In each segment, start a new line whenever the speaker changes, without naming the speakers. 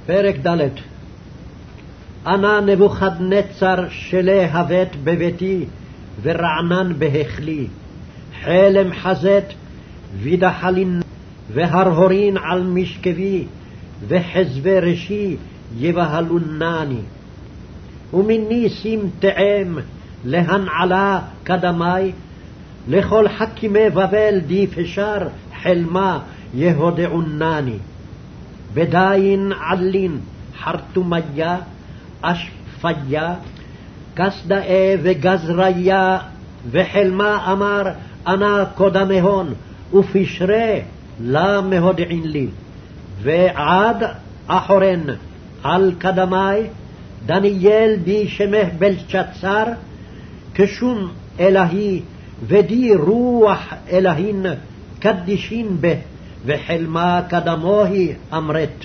פרק ד'. אנה נבוכדנצר שלהבת בביתי ורענן בהכלי, חלם חזת ודחלין והרהורין על משכבי, וחזבי ראשי יבהלונני. ומיני שים תאם להנעלה קדמי, לכל חכימי בבל דיפשר חלמה יהודעונני. בדין עלין חרטומיה אשפיה, כסדאה וגזריה, וחלמה אמר אנה קודמהון, ופשרי לה מהודעין לי. ועד אחורן על קדמי דניאל די שמך בלשצר, כשום אלהי ודי רוח אלהין קדישין בה, וחלמה קדמוהי אמרת.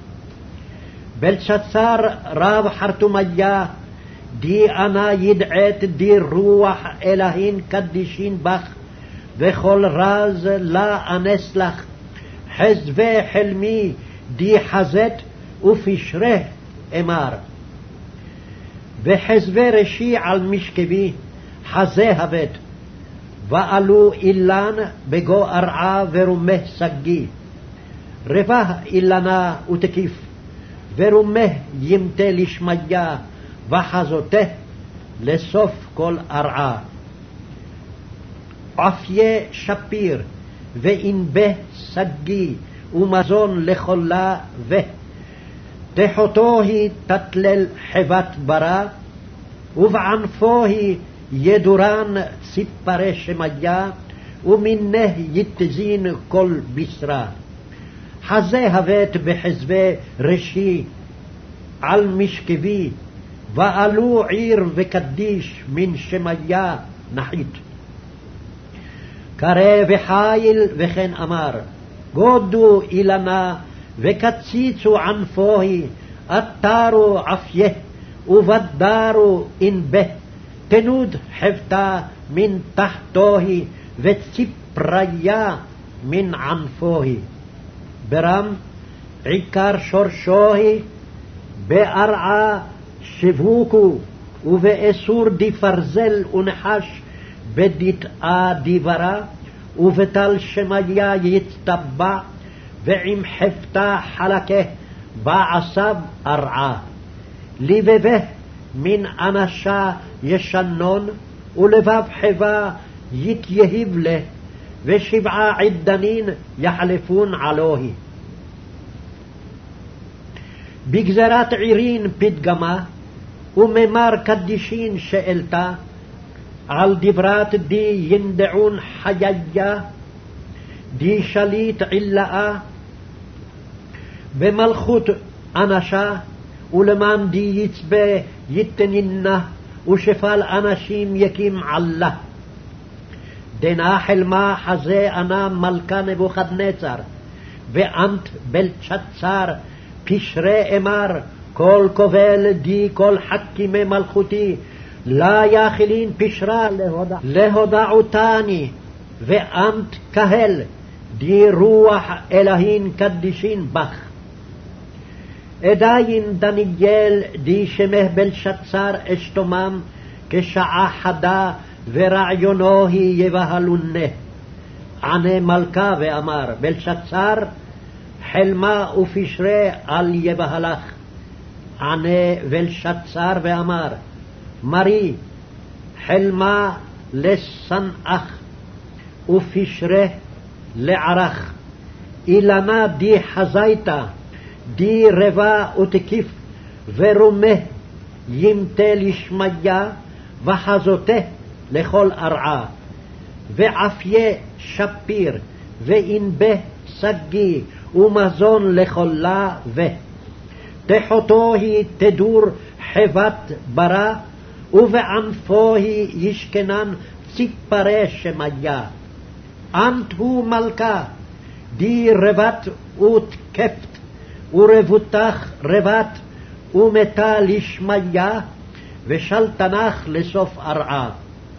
בלשצר רב חרטומיה, די אנה ידעת די רוח אלהין קדישין בך, וכל רז לה אנס לך. חזבי חלמי די חזת ופשרה אמר. וחזבי ראשי על משכבי חזה הבט, ועלו אילן בגו ארעה ורומه סגי. רבה אילנה ותקיף, ורומه ימתה לשמיה, וחזותה לסוף כל ארעה. עפיה שפיר, ואינבה סגי, ומזון לחולה תחותו היא תתלל חבת ברא, ובענפו היא ידורן ציפרי שמיה, ומינה יתזין כל בשרה. חזה הבט בחזבי ראשי על משכבי, ועלו עיר וקדיש מן שמיה נחית. קרא וחיל וכן אמר, גודו אילנה וקציצו ענפוהי, אתרו עפיה ובדרו אינבה, תנוד חבטה מן תחתוהי, וציפריה מן ענפוהי. ברם עיקר שורשוהי, בארעה שבוקו, ובאסור די פרזל ונחש, בדתאה דיברה, ובטל שמיה יצטבע, ועם חפתה חלקה בעשב ארעה. לבבה מן אנשה ישנון, ולבב חבה יתייהב לה, ושבעה עדנין יחלפון עלוהי. בגזרת עירין פתגמה, וממר קדישין שאלתה, על דברת די ינדעון חיייה, די שליט עילאה, במלכות אנשה, ולמען די יצבה יתנינה, ושפל אנשים יקים עלה. דנה חלמה חזה אנה מלכה נבוכדנצר, ואנת בלשצר פשרי אמר, כל כובל די כל חכימי מלכותי, לה יחילין פשרה להודעותני, ואמת קהל די רוח אלהין קדישין בך. עדיין דניאל די שמך בלשצר אשתומם, כשעה חדה ורעיונו היא יבהלונה. ענה מלכה ואמר, בלשצר חלמה ופשרה על יבהלך. ענה בלשצר ואמר, מרי חלמה לשנאך, ופשרה לערך. אילנה די חזייתה, די רבה ותקיף, ורומה ימתה לשמיה, וחזותה לכל ארעה. ועפיה שפיר, ואינבה סגי, ומזון לחולה תחותו היא תדור חבת ברא, ובענפו היא ישכנן ציפרי שמיה. אנת הוא מלכה, די רבת ותקפת, ורבותך רבת, ומתה לשמיה, ושלטנך לסוף ארעה.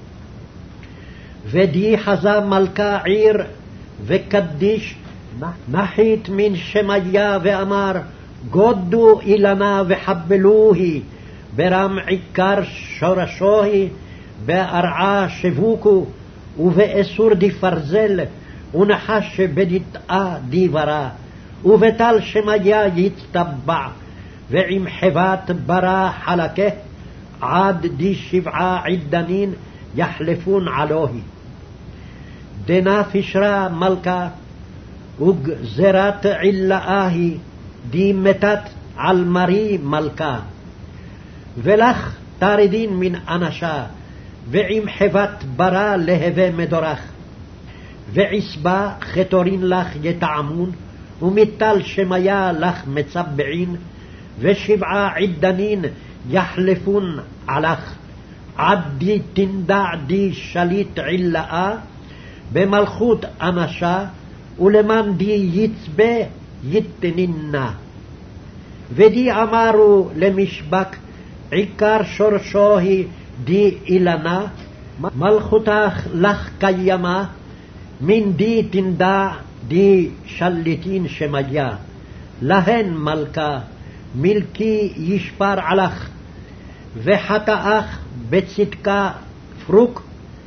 ודי חזה מלכה עיר, וקדיש נחית מן שמיה, ואמר, גודו אילנה וחבלוהי, ברם עיקר שורשוהי, בארעה שבוקו, ובאסור דפרזל, ונחש בדתאה דיברה, ובטל שמיה יצטבע, ועם חבת ברא חלקה, עד די 7 עידנין יחלפון עלוהי. דנה פישרה מלכה, וגזרת עילאהי, די מתת על מרי מלכה. ולך תרדין מן אנשה, ועם חבת ברא להווה מדורך. ועשבה חתורין לך יטעמון, ומטל שמיה לך מצבעין, ו7 עידנין יחלפון עלך, עד די תנדע די שליט עילאה, במלכות אנשה, ולמן די יצבה יתנינה. ודי אמרו למשבק, עיקר שורשוהי די אילנה, מלכותך לך קיימה, מן די תנדע די שליטין שמיה. להן מלכה, מלכי ישפר עלך, וחטאך בצדקה פרוק,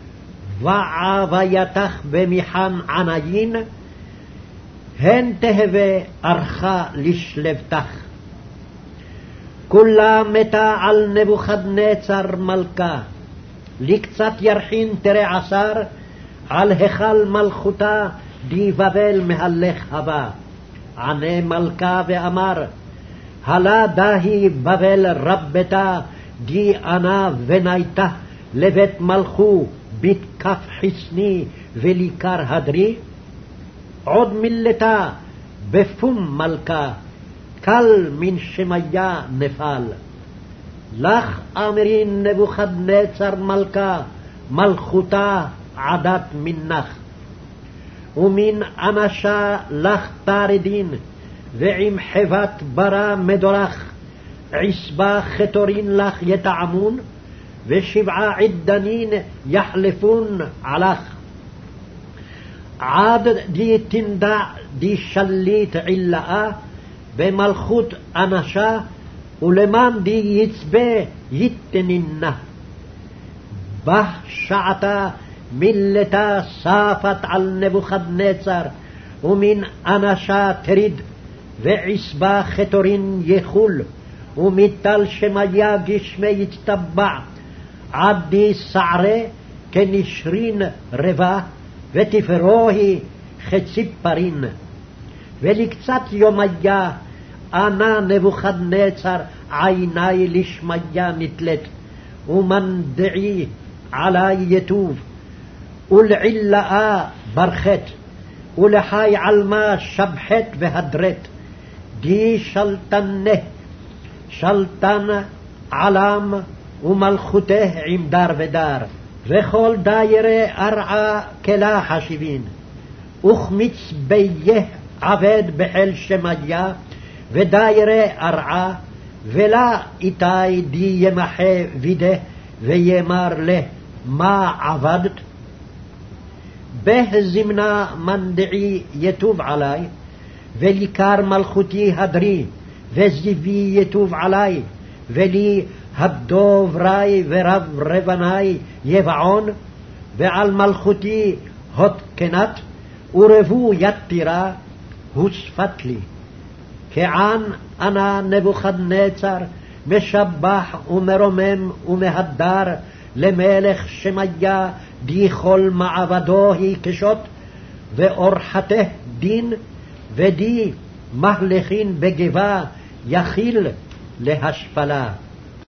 ועבייתך במיחן ענין, הן תהווה ארכה לשלבתך. כולה מתה על נבוכדנצר מלכה, לקצת ירחין תרע עשר, על היכל מלכותה די בבל מהלך הבא. ענה מלכה ואמר, הלה דהי בבל רבתה, די ענה ונייתה, לבית מלכו בית כף חסני וליקר הדרי. עוד מילתה בפום מלכה, קל מן שמיה נפל. לך אמרין נבוכדנצר מלכה, מלכותה עדת מנך. ומן אנשה לך תרדין, ועם חבת ברא מדורך, עשבה חתורין לך יטעמון, ו7 עידנין יחלפון עלך. עד די תנדע די שליט עילאה, במלכות אנשה, ולמן די יצבה יתנינה. בה שעתה מילתה ספת על נבוכדנצר, ומן אנשה תריד, ועשבה חתורין יחול, ומטל שמיה גשמי יצטבע, עד די שערה כנשרין רבה, ותפרוהי כציפרין. ולקצת יומיה ענה נבוכדנצר עיני לשמיה נתלת, ומנדעי עלי יטוב, ולעילאה ברכת, ולחי עלמה שבחת והדרת. די שלטנה, שלטן עלם ומלכותה עם דר ודר, וכל דיירי ארעה כלה חשיבין. וכמיץ ביה עבד בחיל שמיה, ודיירי ארעה, ולה איתי די ימחה וידה, ויאמר לה, מה עבדת? בהזמנה מנדעי יטוב עלי, וליקר מלכותי הדרי, וזיבי יטוב עלי, ולי הדוב רי ורב רבני יבעון, ועל מלכותי הות כנת, ורבו יתירה הוספת לי. כען אנה נבוכדנצר, משבח ומרומם ומהדר למלך שמיה, די כל מעבדו היא קשות, ואורחתה דין, ודי מהלכין בגבה יחיל להשפלה.